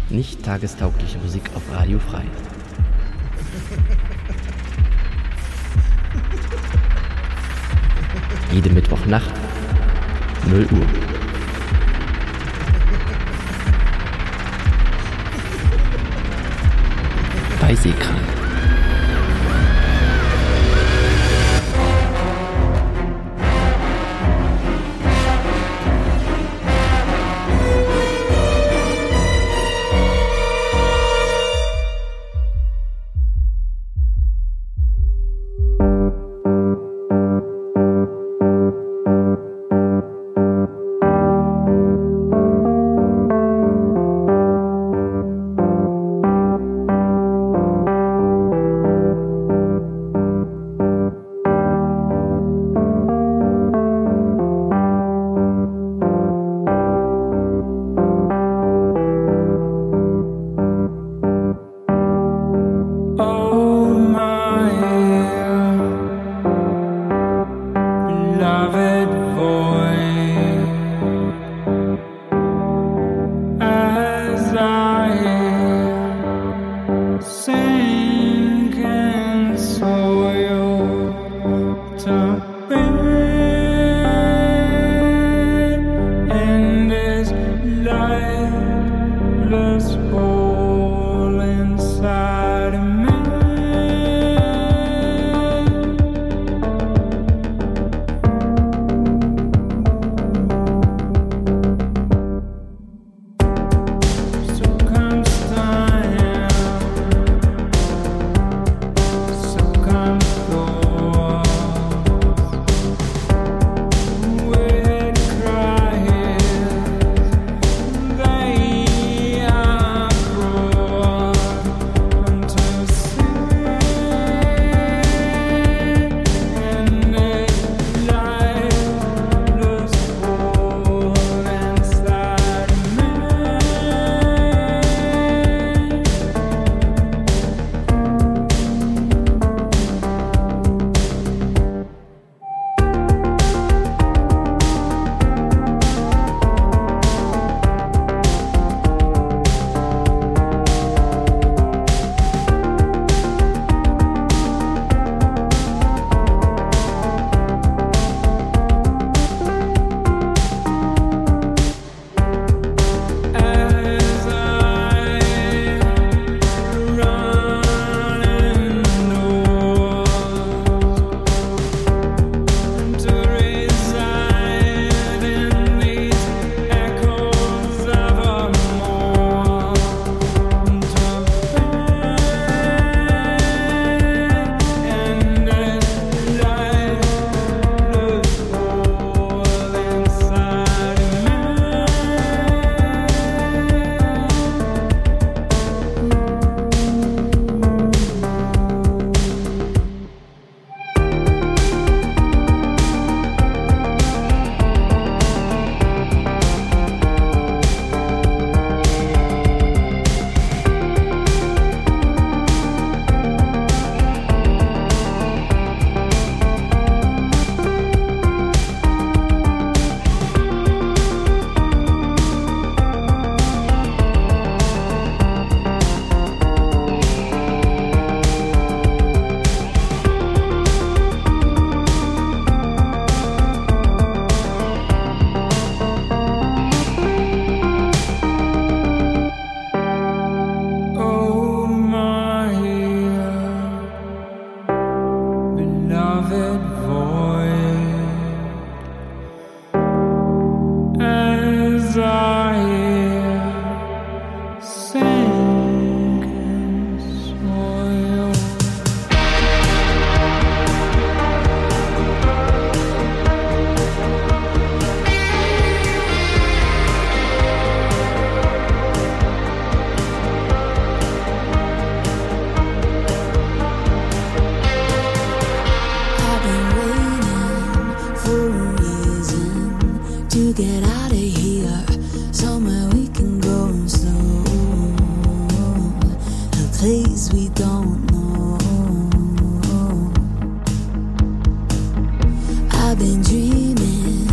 Nicht tagestaugliche Musik auf Radio Frei. Jede Mittwochnacht, 0 Uhr. Bei Seekrank.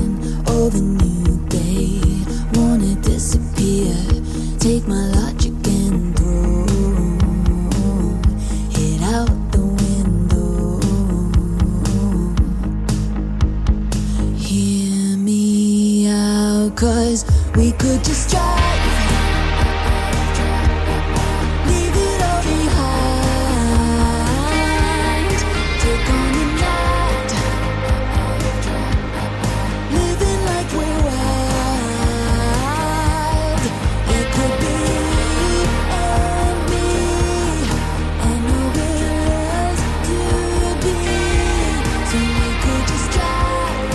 Take my logic 'cause we could just drive, leave it all behind, take on the night, living like we're wild. It could be you and me, and nowhere else to be, so we could just drive.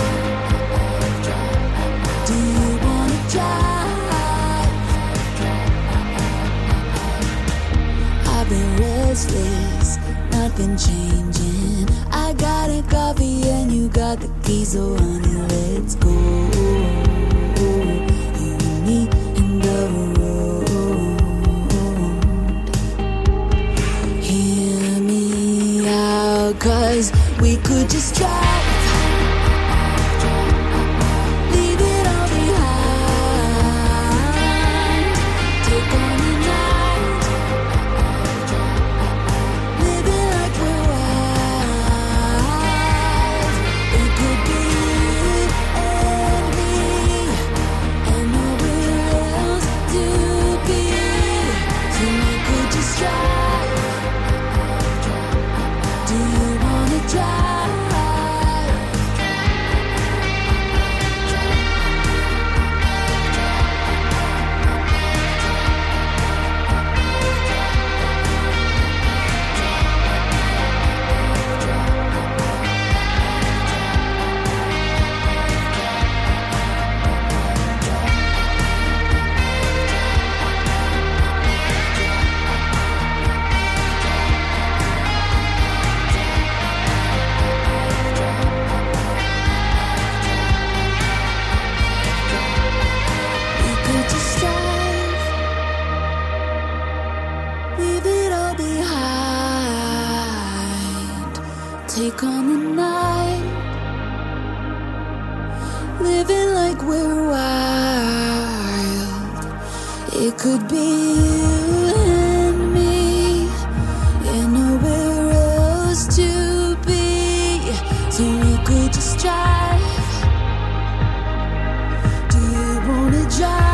Do you wanna drive? I've been restless, nothing changing. I got a coffee and you got the keys, so honey, let's go. You and me in the road. Hear me out, 'cause we could just drive, leave it all behind, take on the night, living like we're wild. It could be you and me, and nowhere else to be, so we could just drive. Do you wanna drive? We could just drive, leave it all behind, take on the night, living like we're wild. It could be you and me, and nowhere else to be, so we could just drive. Do you wanna drive?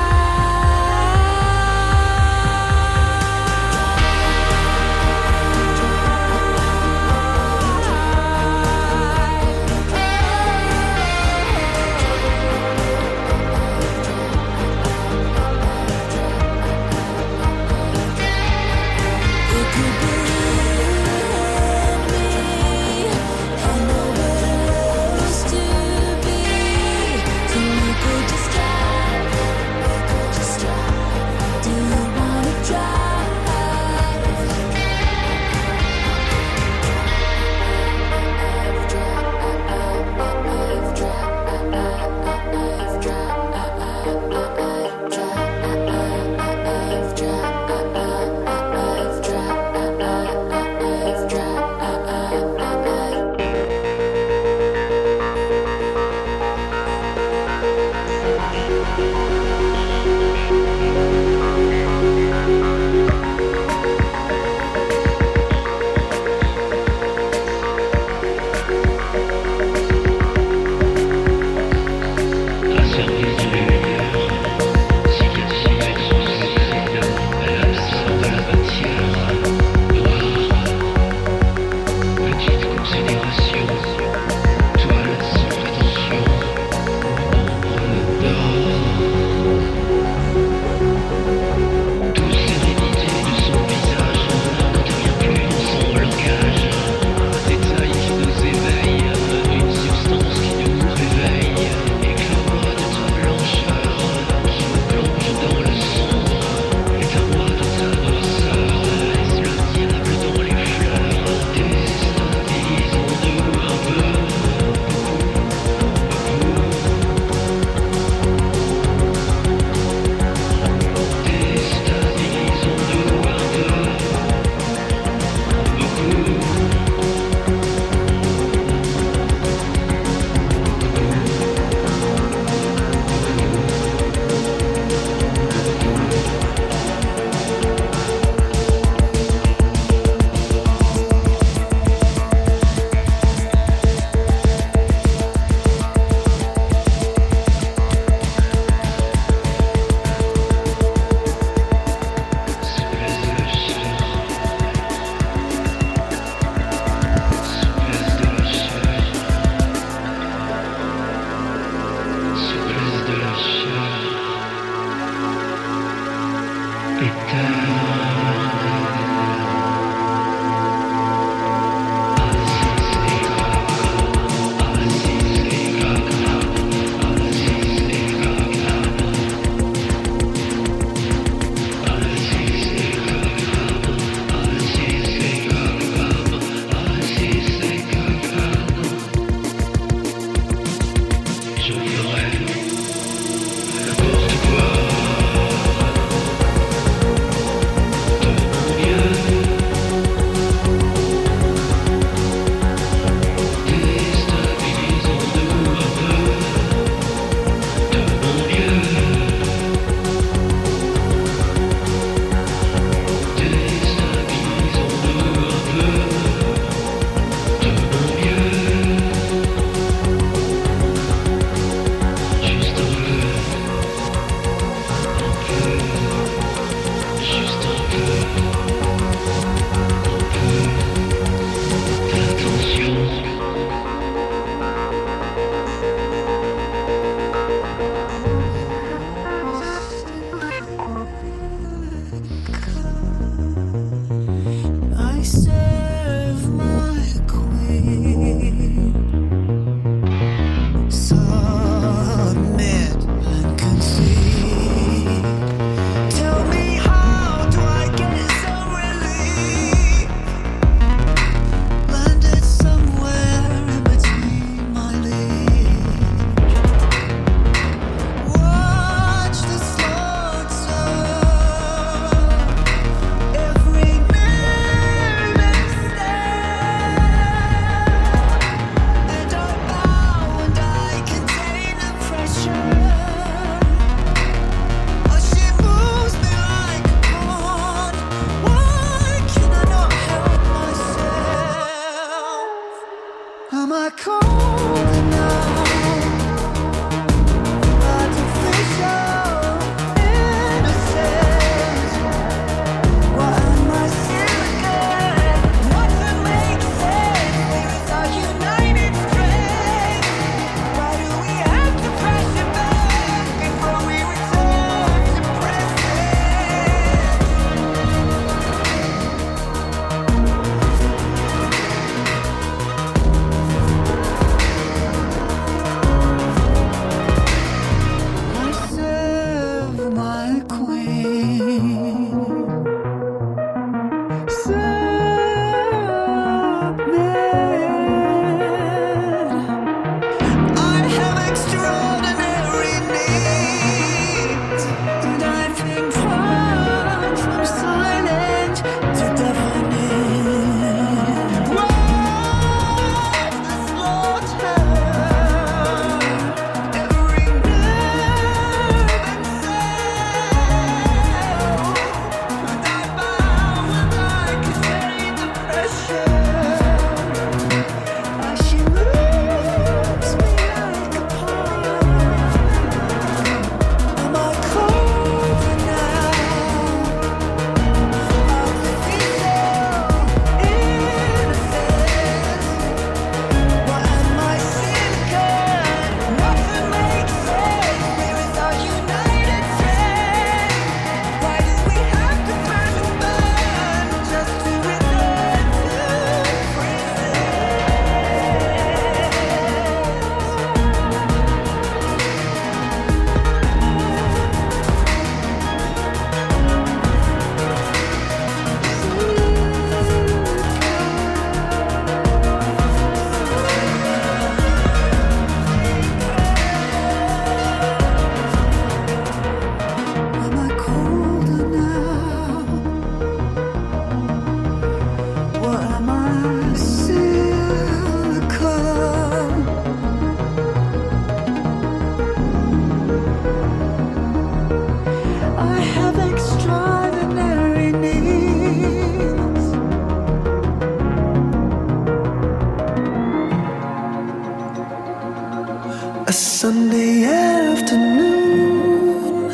A Sunday afternoon,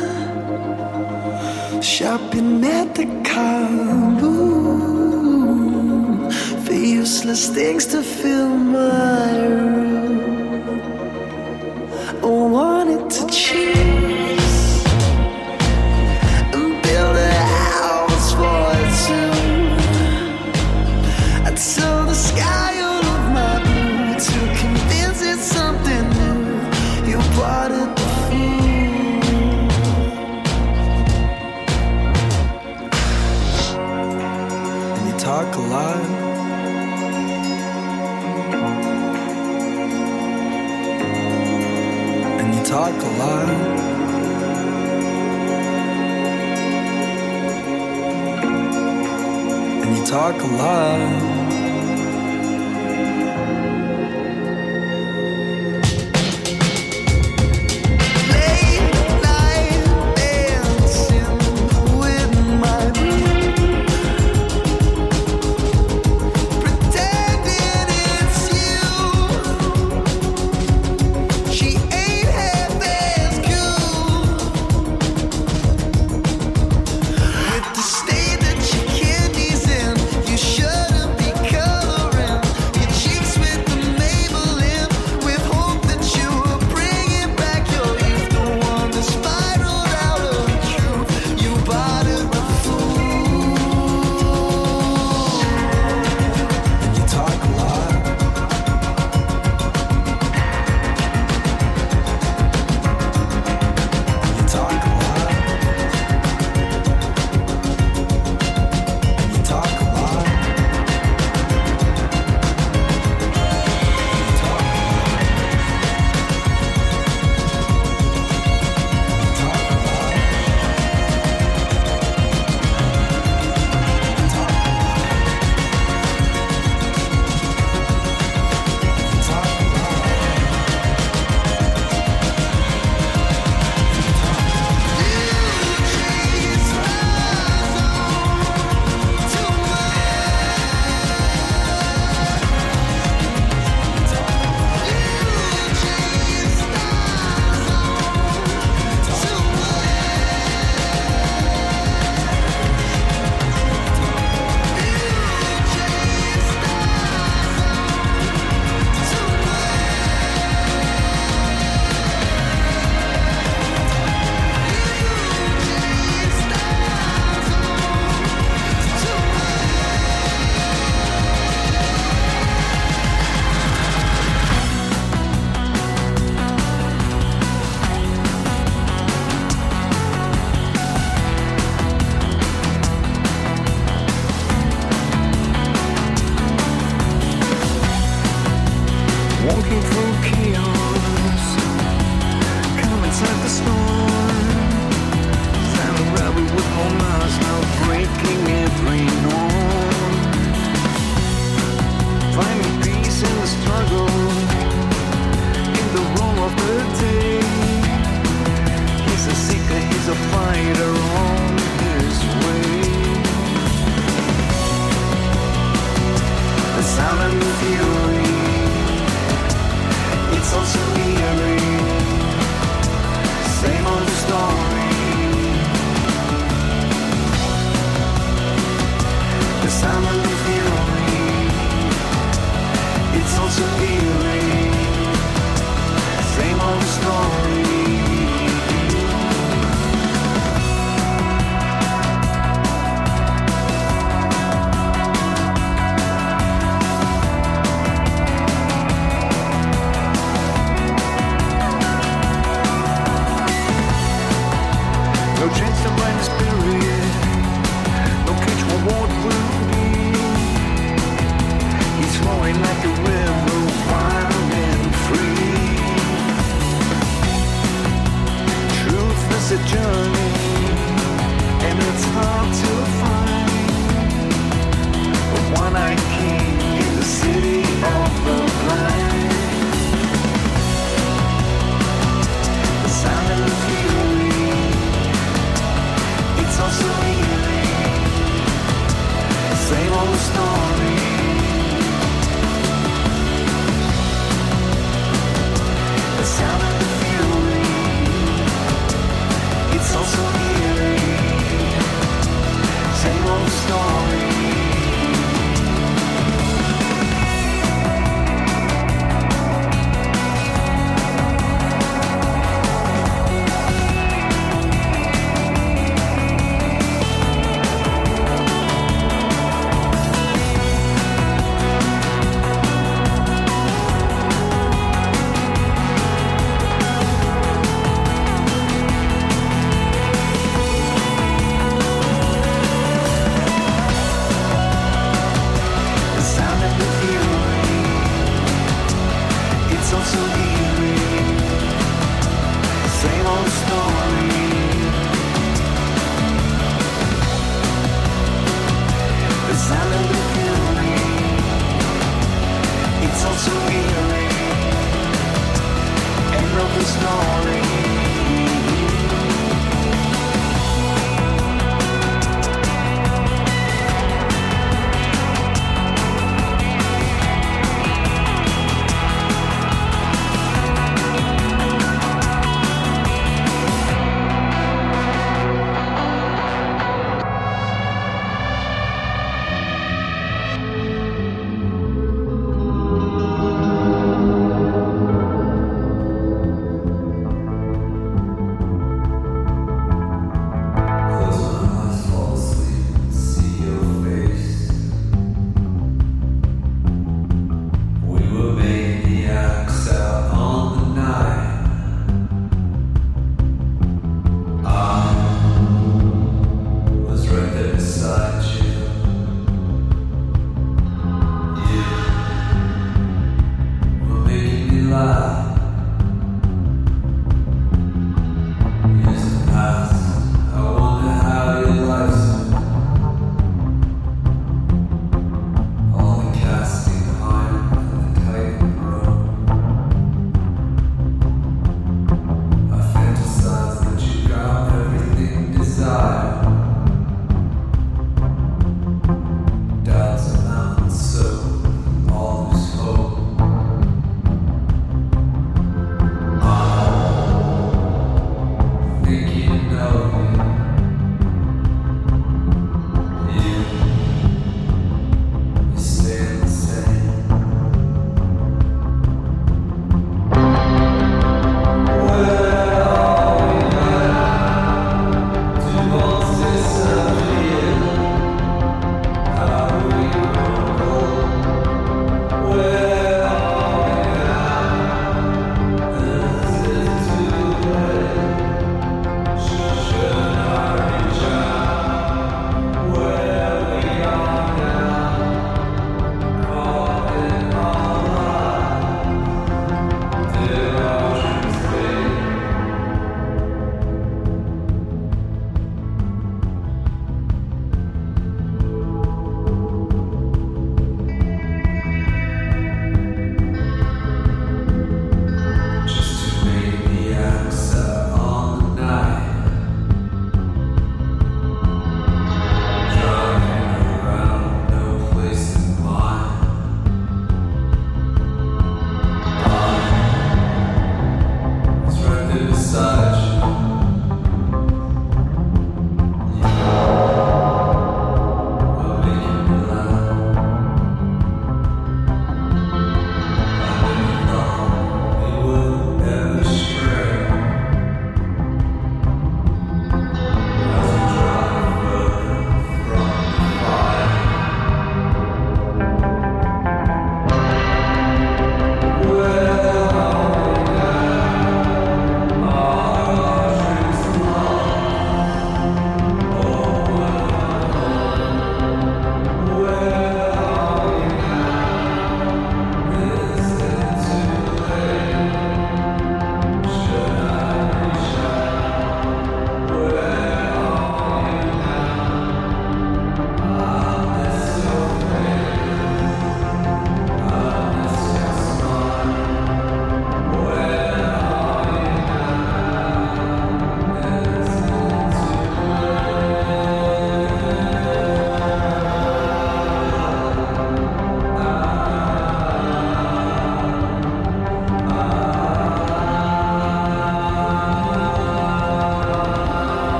shopping at the Kaboom, for useless things to fill my room. I wanted to choose and build a house for two. I told the sky all of my blue to convince it's something new. You bought it the fool, and you talk a lot. And you talk a lot. And you talk a lot.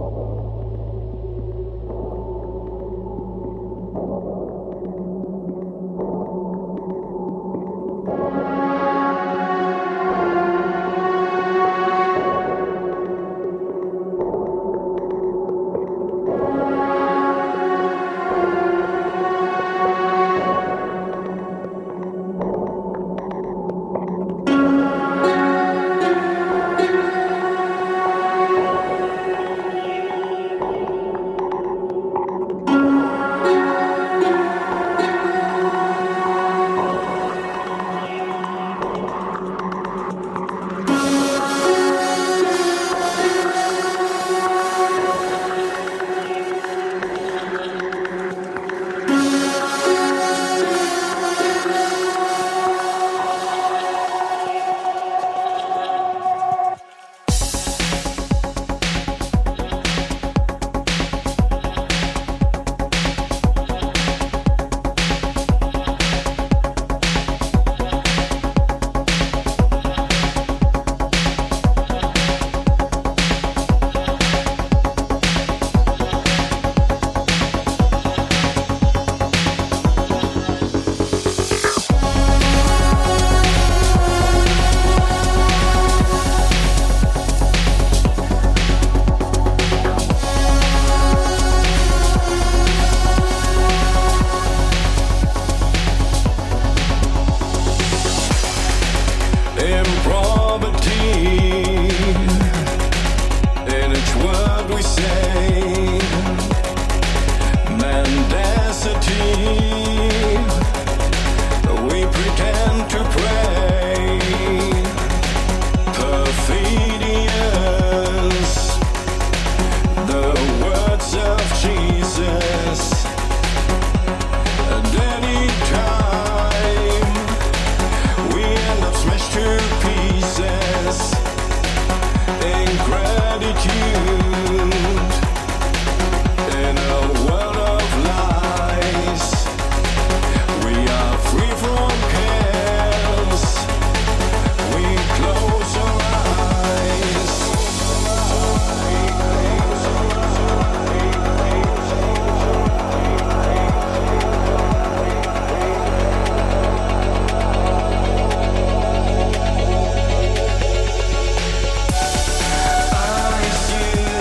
I see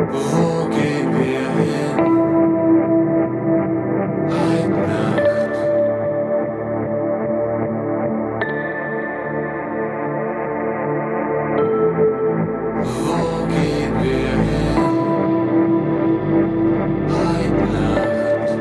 Wo gehen wir hin? Heute Nacht. Wo gehen wir hin? Heute Nacht.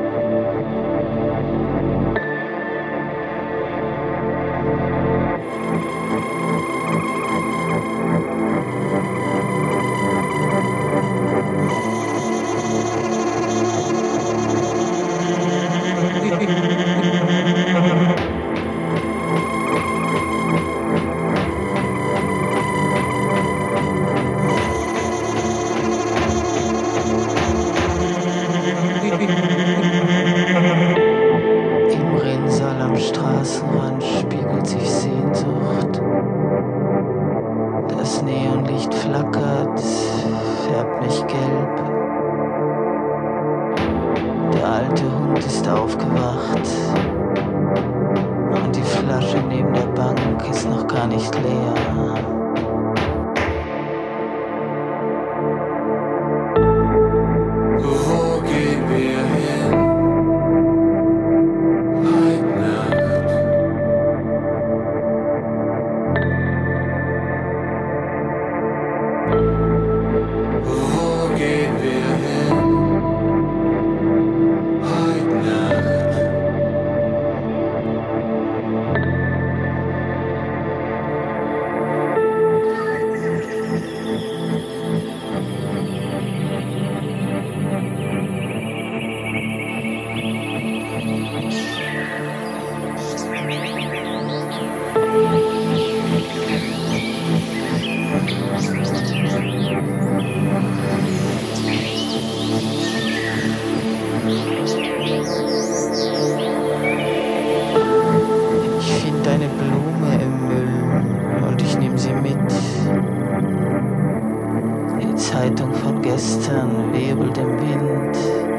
Im Rinnsal am Straßenrand spiegelt sich Sehnsucht. Das Neonlicht flackert, färbt mich gelb. Der alte Hund ist aufgewacht. Und die Flasche neben der Bank ist noch gar nicht leer. Wo gehen wir hin? Heute Nacht. Wo gehen wir hin? Heute Nacht. Ich finde eine Blume im Müll und ich nehme sie mit. Die Zeitung von gestern wirbelt im Wind.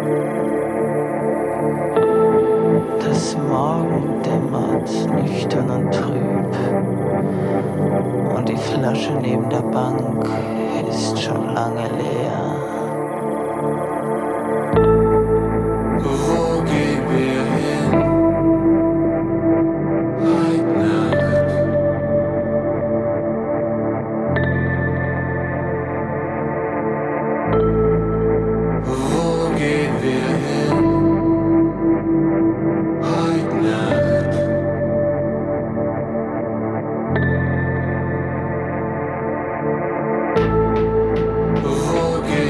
Das Morgen dämmert nüchtern und trüb. Und die Flasche neben der Bank ist schon lange leer. Wo gehen wir hin? Heute Nacht. Wo gehen wir hin? Heute Nacht. Wo gehen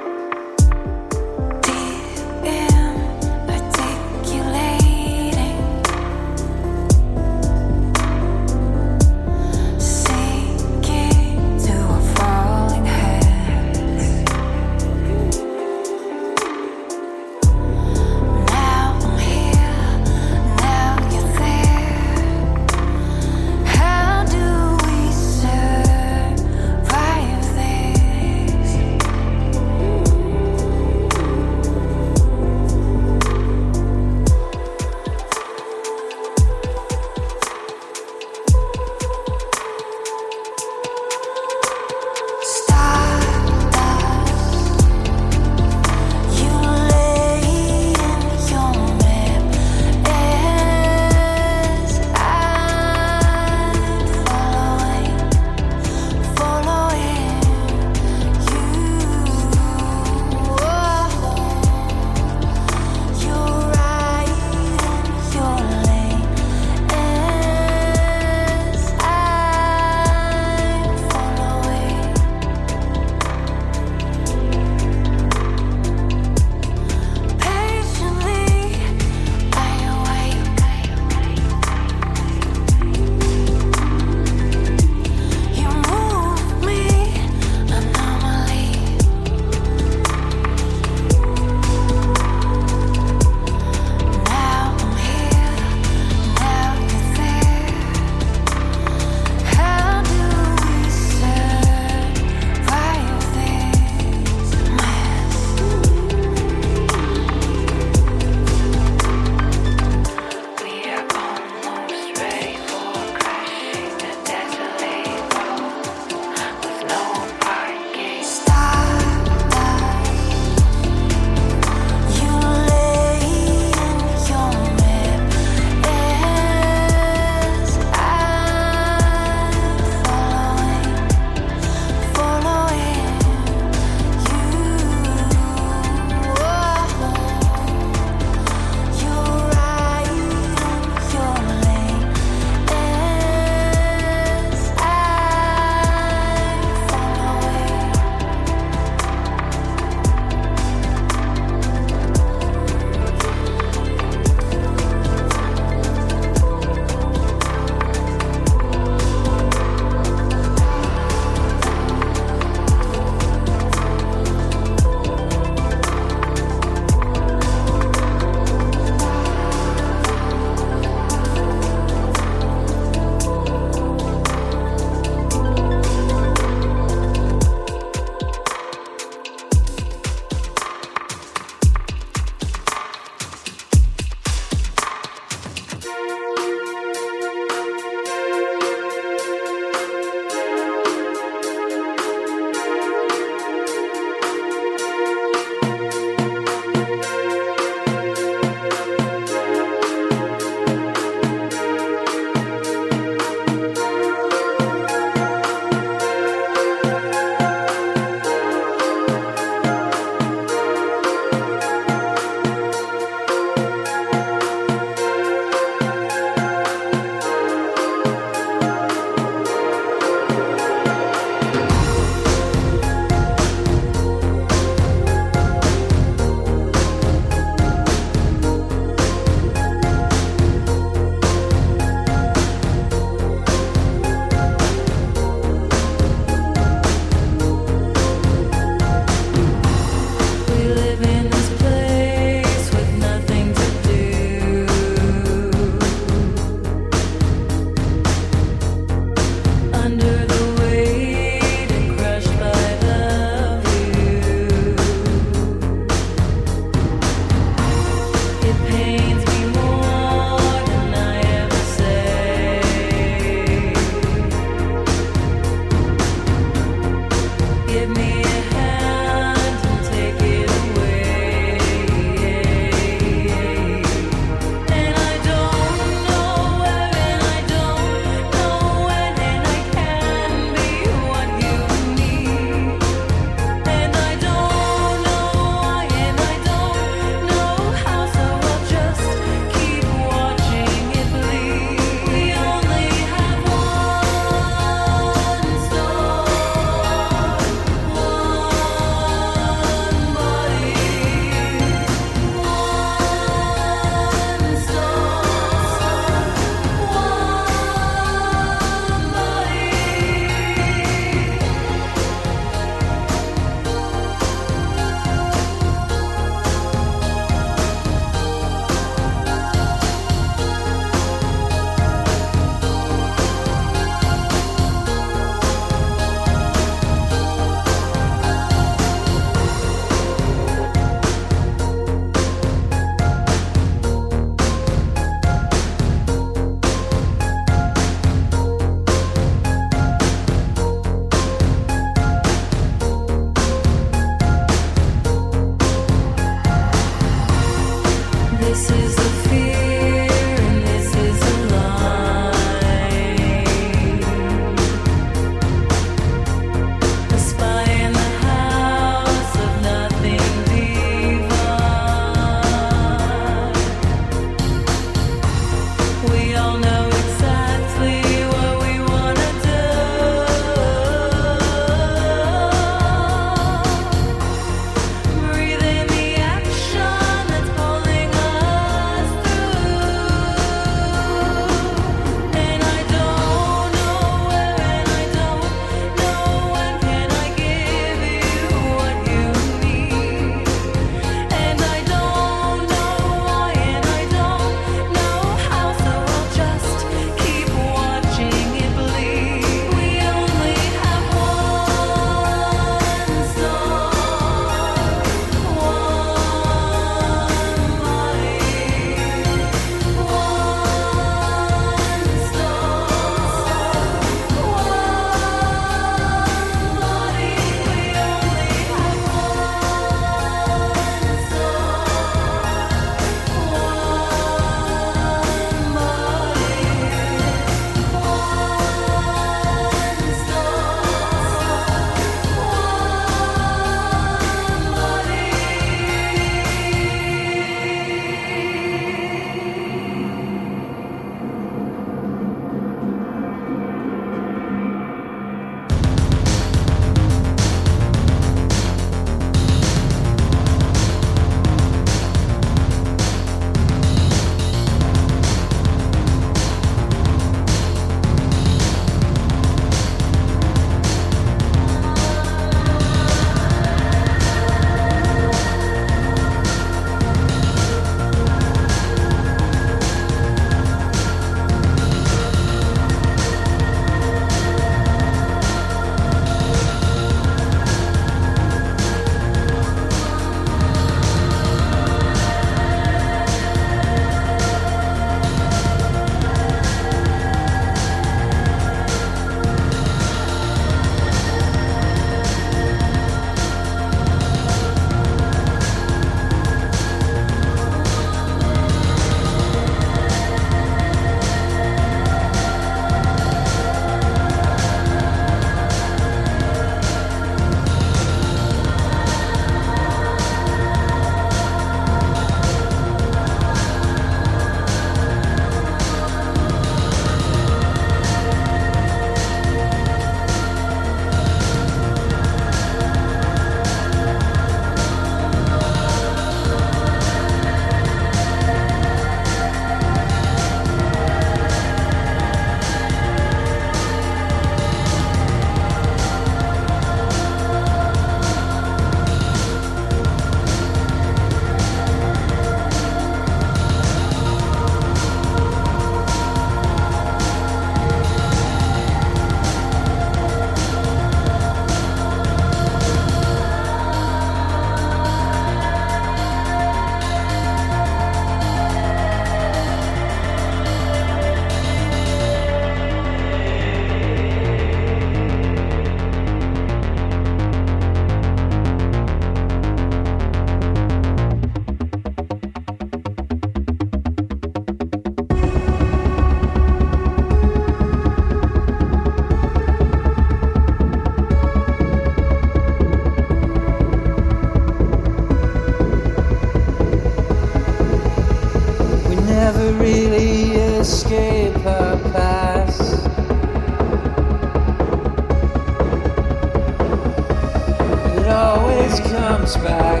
comes back.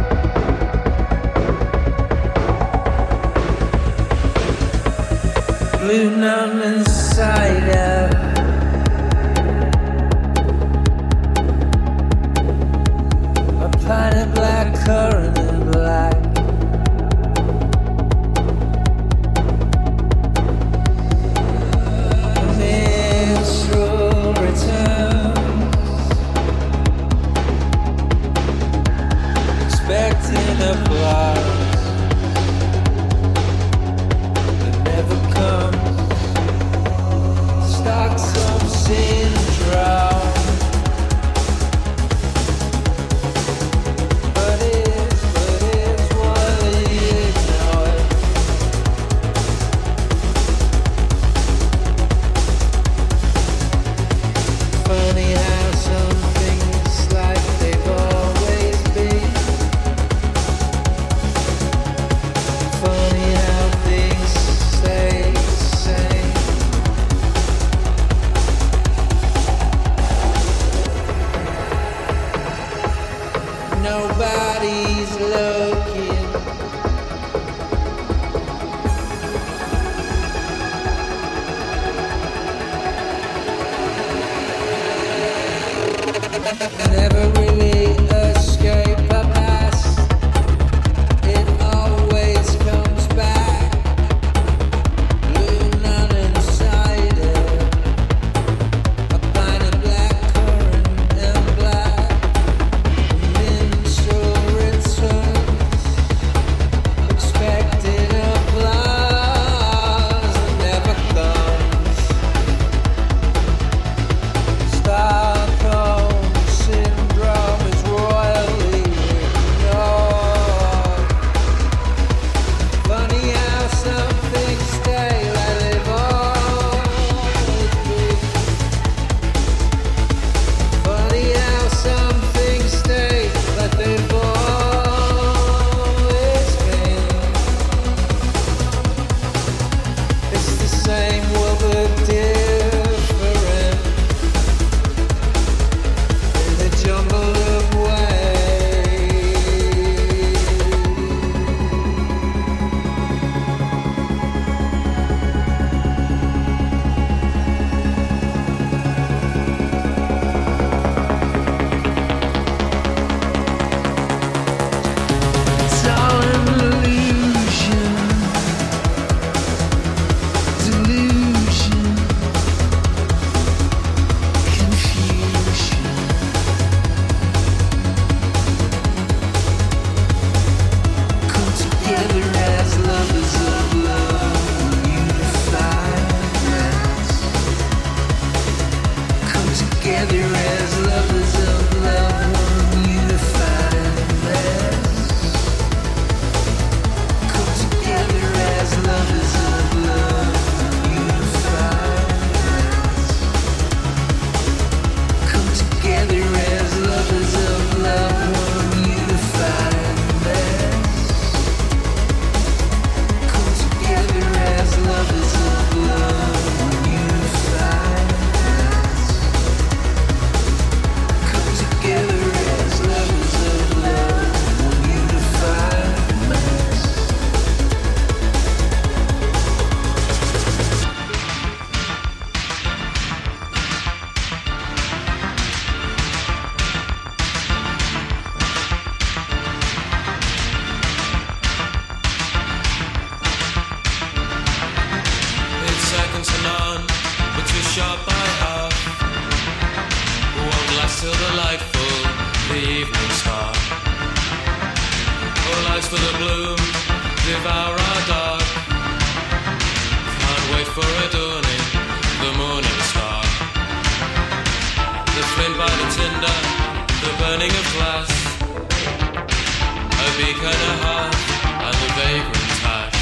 Blue numb inside out. A pint of black currant in black. A minstrel returns, expecting a blast that never comes. Stockholm syndrome. But it's what it is now. Funny how some things like they've always been. Funny how things stay the same. Nobody's looking. Never really escape a past. It always comes back. Blue nun inside it. A pint of black currant and black. Minstrel returns, expecting applause that never comes. Stockholm syndrome is royally ignored. Funny how some things stay like they've always been. Funny how some things stay like they've always been. It's the same world but different. In the jungle of ways. It's all an illusion, delusion, confusion. Come together as lovers of love, unified mass. Come together as lovers of love, unified mass. Come together as lovers of love, unified mass. Come together as lovers of love, one unified mass. Come together as lovers of love, one unified mass. Come together as lovers of love, one unified mass. It's second to none, but too sharp by half. Won't last till delightful, the evening star. All eyes for the bloom, devour our dark. Can't wait for a dawning, the morning star. The flint by the tinder, the burning of glass. A beacon, a heart, and the vagrant ash.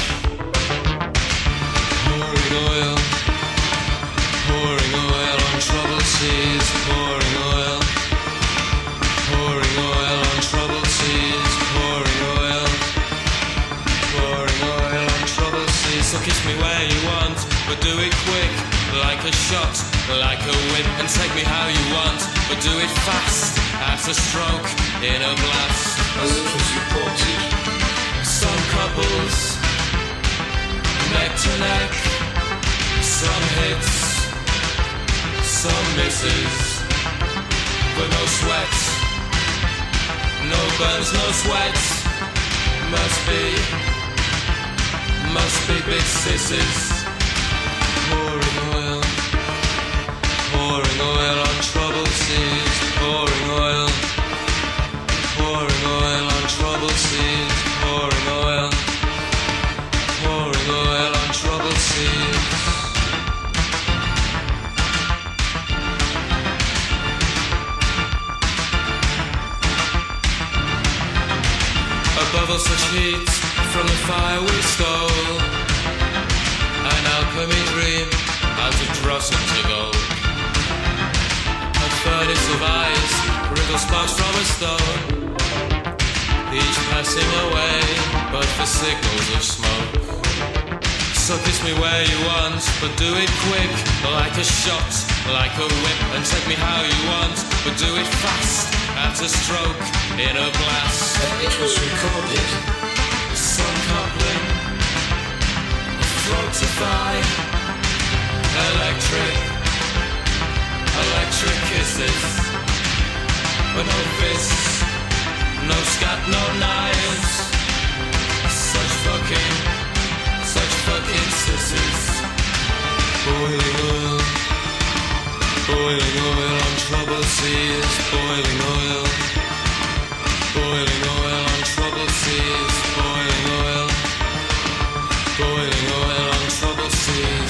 Pouring oil on troubled seas, pouring oil on troubled seas, pouring oil on troubled seas. So kiss me where you want, but do it quick, like a shot, like a wind and take me how you want, but do it fast, at a stroke, in a blast. As it was reported, Some couples, neck to neck, some hits, some misses, but no sweat, no burns, no sweat. Must be big sissies. Pouring oil on troubled seas. Pouring oil on troubled seas. Pouring oil on troubled seas. Above all such heat from the fire we stole, an alchemy dream out of dross into gold. A furnace of ice, wrinkle sparks from a stone, each passing away, but for signals of smoke. So kiss me where you want, but do it quick, like a shot, like a whip, and take me how you want, but do it fast, at a stroke, in a blast. it was recorded, Some coupling, throat to thigh, electric kisses, but no fists, no scat, no knives. Such fucking sissies. Boiling oil on troubled seas. Boiling oil on troubled seas. Boiling oil on troubled seas.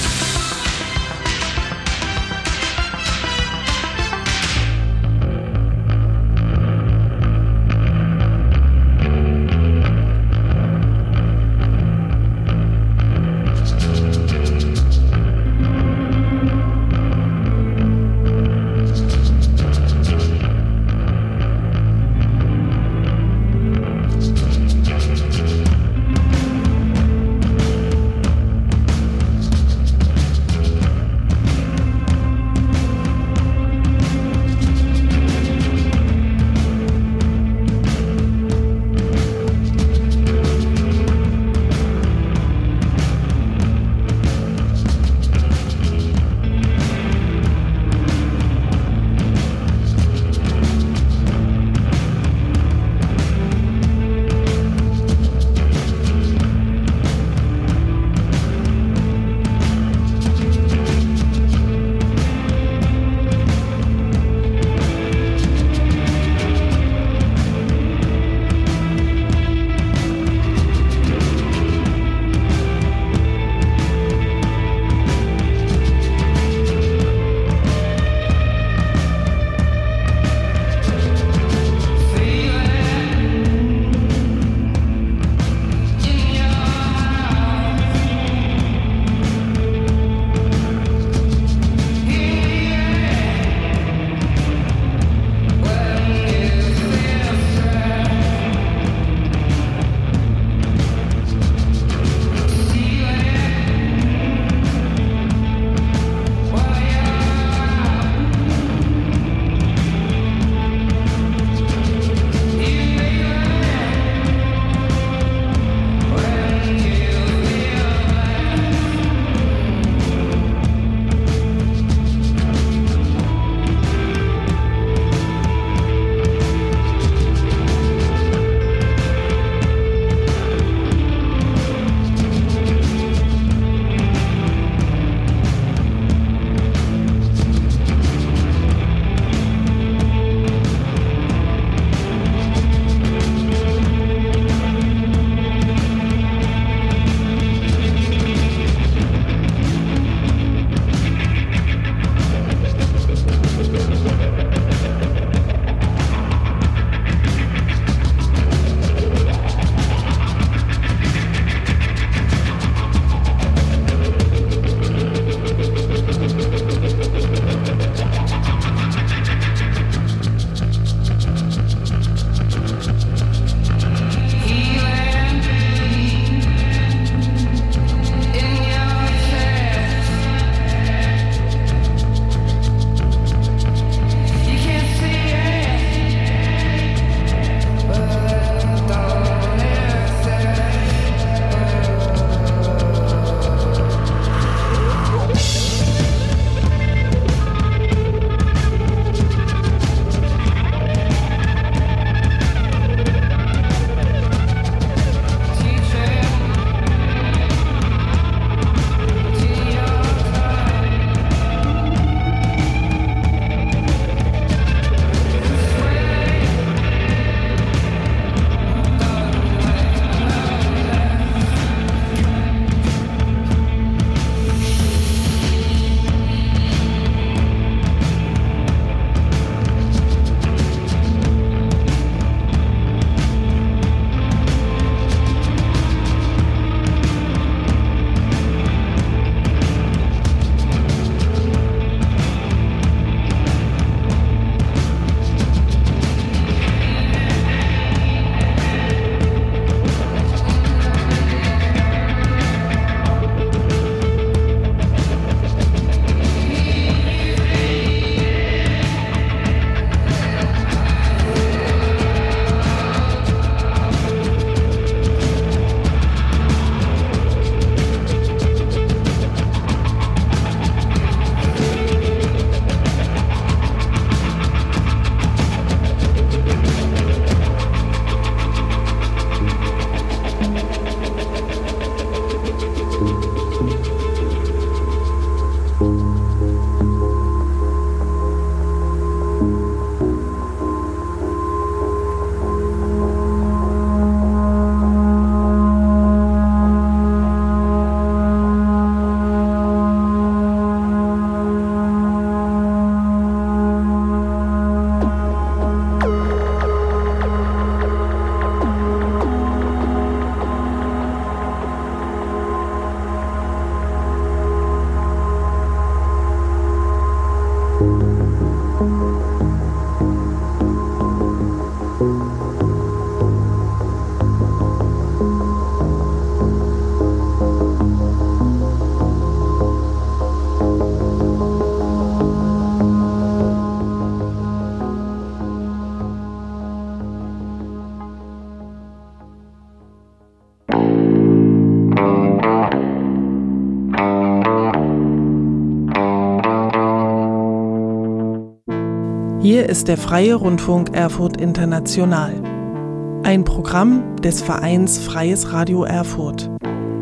Hier ist der Freie Rundfunk Erfurt International. Ein Programm des Vereins Freies Radio Erfurt.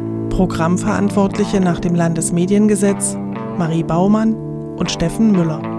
Programmverantwortliche nach dem Landesmediengesetz Marie Baumann und Steffen Müller.